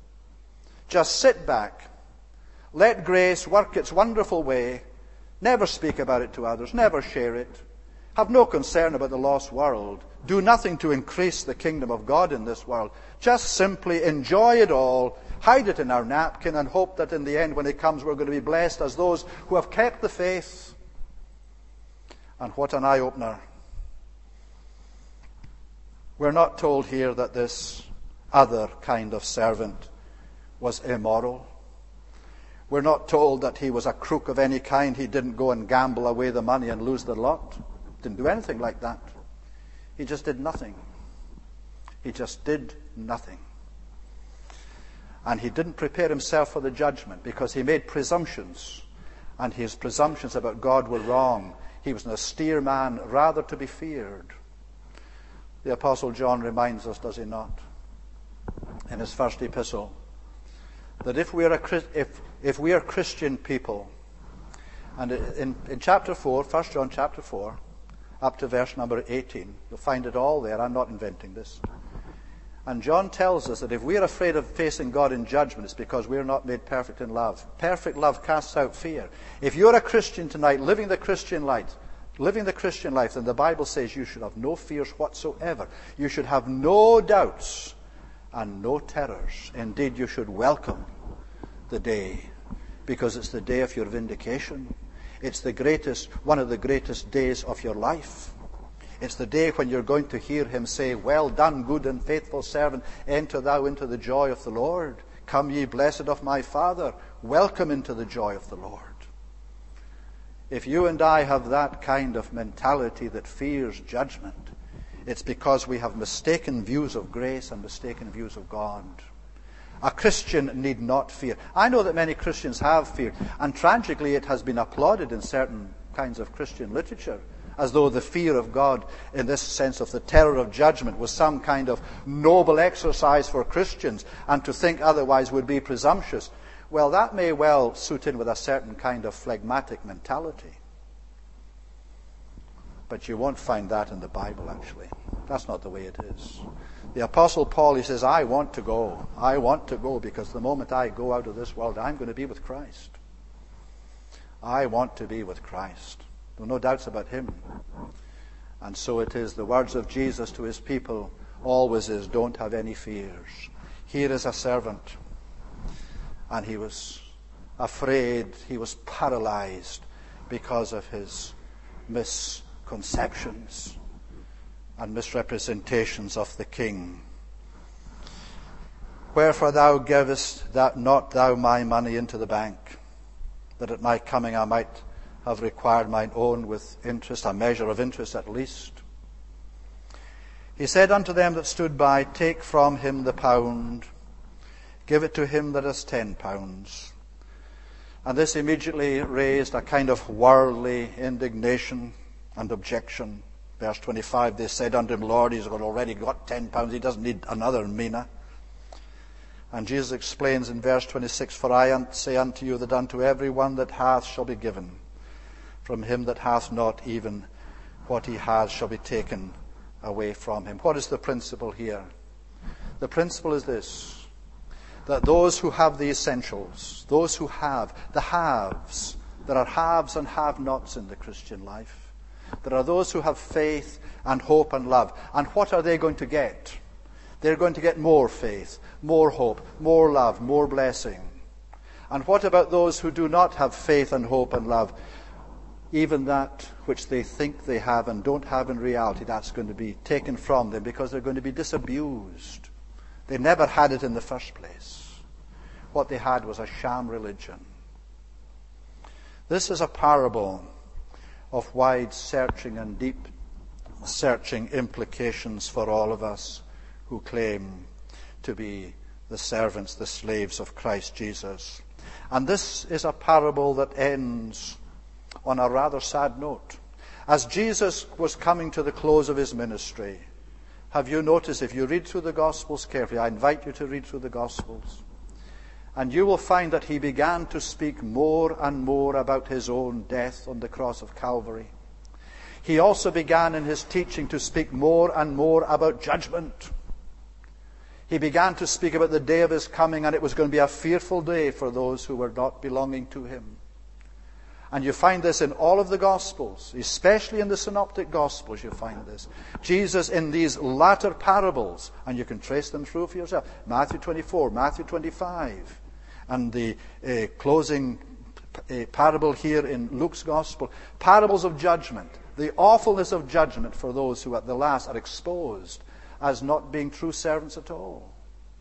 Just sit back. Let grace work its wonderful way. Never speak about it to others. Never share it. Have no concern about the lost world. Do nothing to increase the kingdom of God in this world. Just simply enjoy it all, hide it in our napkin, and hope that in the end, when it comes, we're going to be blessed as those who have kept the faith. And what an eye-opener. We're not told here that this other kind of servant was immoral. We're not told that he was a crook of any kind. He didn't go and gamble away the money and lose the lot. Didn't do anything like that. He just did nothing. He just did nothing. And he didn't prepare himself for the judgment because he made presumptions. And his presumptions about God were wrong. He was an austere man, rather to be feared. The Apostle John reminds us, does he not, in his first epistle, that if we are a, if, if we are Christian people, and in, in chapter four, First John chapter four, up to verse number eighteen. You'll find it all there. I'm not inventing this. And John tells us that if we're afraid of facing God in judgment, it's because we're not made perfect in love. Perfect love casts out fear. If you're a Christian tonight, living the Christian life, living the Christian life, then the Bible says you should have no fears whatsoever. You should have no doubts and no terrors. Indeed, you should welcome the day, because it's the day of your vindication. It's the greatest, one of the greatest days of your life. It's the day when you're going to hear him say, well done, good and faithful servant, enter thou into the joy of the Lord. Come ye blessed of my Father, welcome into the joy of the Lord. If you and I have that kind of mentality that fears judgment, it's because we have mistaken views of grace and mistaken views of God. A Christian need not fear. I know that many Christians have fear, and tragically it has been applauded in certain kinds of Christian literature, as though the fear of God, in this sense of the terror of judgment, was some kind of noble exercise for Christians, and to think otherwise would be presumptuous. Well, that may well suit in with a certain kind of phlegmatic mentality. But you won't find that in the Bible, actually. That's not the way it is. The Apostle Paul, he says, I want to go. I want to go because the moment I go out of this world, I'm going to be with Christ. I want to be with Christ. There are no doubts about him. And so it is. The words of Jesus to his people always is, don't have any fears. Here is a servant. And he was afraid. He was paralyzed because of his misconceptions and misrepresentations of the king. Wherefore thou givest that not thou my money into the bank, that at my coming I might have required mine own with interest, a measure of interest at least. He said unto them that stood by, take from him the pound, give it to him that has ten pounds. And this immediately raised a kind of worldly indignation and objection. Verse twenty-five, they said unto him, Lord, he's already got ten pounds, he doesn't need another mina. And Jesus explains in verse twenty-six, for I say unto you that unto every one that hath shall be given, from him that hath not, even what he has shall be taken away from him. What is the principle here? The principle is this, that those who have the essentials, those who have the haves, there are haves and have-nots in the Christian life. There are those who have faith and hope and love. And what are they going to get? They're going to get more faith, more hope, more love, more blessing. And what about those who do not have faith and hope and love? Even that which they think they have and don't have in reality, that's going to be taken from them because they're going to be disabused. They never had it in the first place. What they had was a sham religion. This is a parable of wide searching and deep searching implications for all of us who claim to be the servants, the slaves of Christ Jesus. And this is a parable that ends on a rather sad note. As Jesus was coming to the close of his ministry, have you noticed, if you read through the Gospels carefully, I invite you to read through the Gospels, and you will find that he began to speak more and more about his own death on the cross of Calvary. He also began in his teaching to speak more and more about judgment. He began to speak about the day of his coming, and it was going to be a fearful day for those who were not belonging to him. And you find this in all of the Gospels, especially in the Synoptic Gospels you find this. Jesus in these latter parables, and you can trace them through for yourself. Matthew twenty-four, Matthew twenty-five, and the uh, closing uh, parable here in Luke's Gospel. Parables of judgment, the awfulness of judgment for those who at the last are exposed as not being true servants at all.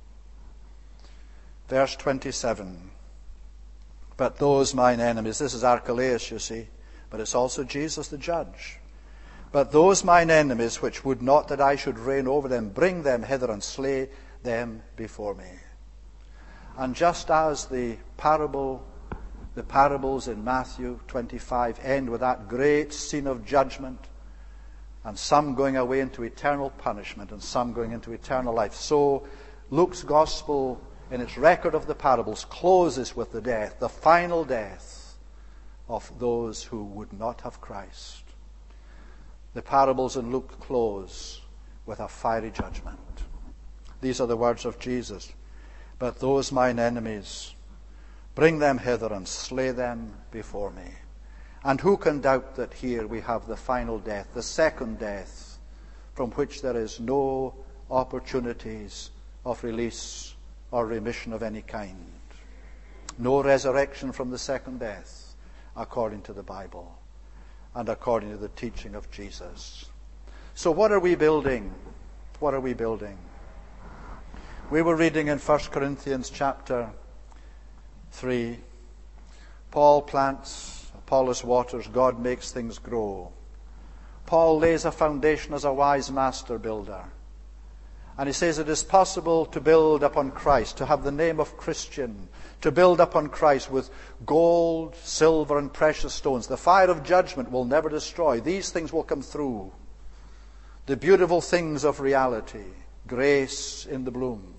Verse twenty-seven. But those mine enemies, this is Archelaus, you see, but it's also Jesus the judge. But those mine enemies which would not that I should reign over them, bring them hither and slay them before me. And just as the parable, the parables in Matthew twenty-five end with that great scene of judgment, and some going away into eternal punishment and some going into eternal life, so Luke's Gospel, in its record of the parables, closes with the death, the final death of those who would not have Christ. The parables in Luke close with a fiery judgment. These are the words of Jesus. But those mine enemies, bring them hither and slay them before me. And who can doubt that here we have the final death, the second death, from which there is no opportunities of release or remission of any kind. No resurrection from the second death, according to the Bible and according to the teaching of Jesus. So what are we building? What are we building? We were reading in First Corinthians chapter three. Paul plants, Apollos waters, God makes things grow. Paul lays a foundation as a wise master builder. And he says it is possible to build upon Christ, to have the name of Christian, to build upon Christ with gold, silver, and precious stones. The fire of judgment will never destroy. These things will come through. The beautiful things of reality, grace in the bloom.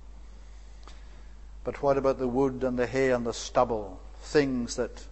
But what about the wood and the hay and the stubble? Things that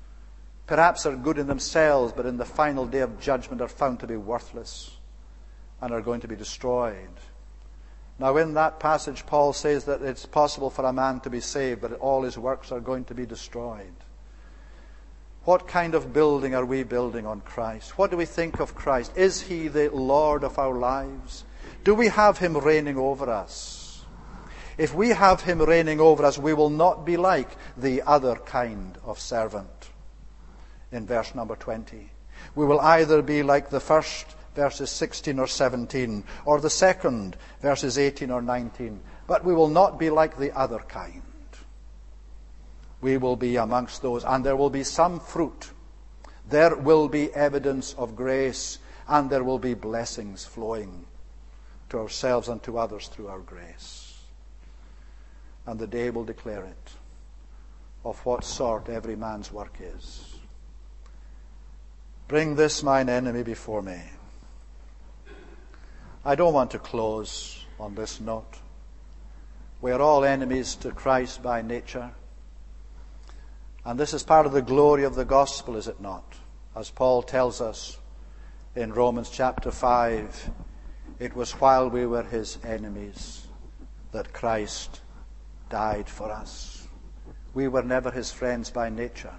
perhaps are good in themselves, but in the final day of judgment are found to be worthless. and are going to be destroyed. Now, in that passage, Paul says that it's possible for a man to be saved, but all his works are going to be destroyed. What kind of building are we building on Christ? What do we think of Christ? Is he the Lord of our lives? Do we have him reigning over us? If we have him reigning over us, we will not be like the other kind of servant. In verse number twenty. We will either be like the first, verses sixteen or seventeen, or the second, verses eighteen or nineteen. But we will not be like the other kind. We will be amongst those, and there will be some fruit. There will be evidence of grace, and there will be blessings flowing to ourselves and to others through our grace. And the day will declare it, of what sort every man's work is. Bring this mine enemy before me. I don't want to close on this note. We are all enemies to Christ by nature. And this is part of the glory of the gospel, is it not? As Paul tells us in Romans chapter five, it was while we were his enemies that Christ died for us. We were never his friends by nature.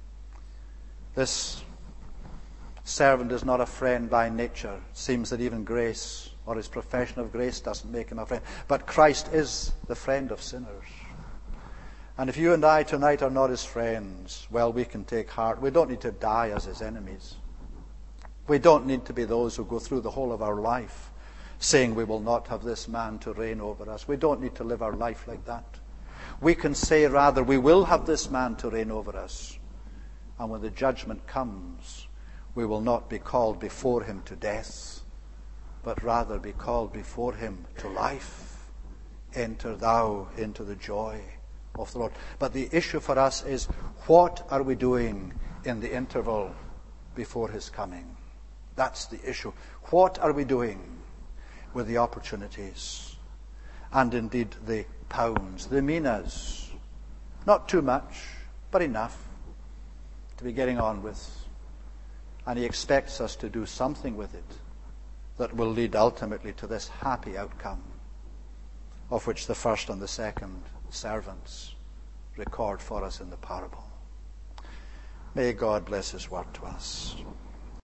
This servant is not a friend by nature. It seems that even grace or his profession of grace doesn't make him a friend. But Christ is the friend of sinners. And if you and I tonight are not his friends, well, we can take heart. We don't need to die as his enemies. We don't need to be those who go through the whole of our life saying we will not have this man to reign over us. We don't need to live our life like that. We can say rather, we will have this man to reign over us. And when the judgment comes, we will not be called before him to death, but rather be called before him to life. Enter thou into the joy of the Lord. But the issue for us is, what are we doing in the interval before his coming? That's the issue. What are we doing with the opportunities and indeed the pounds, the minas? Not too much, but enough to be getting on with. And he expects us to do something with it that will lead ultimately to this happy outcome, of which the first and the second servants record for us in the parable. May God bless his word to us.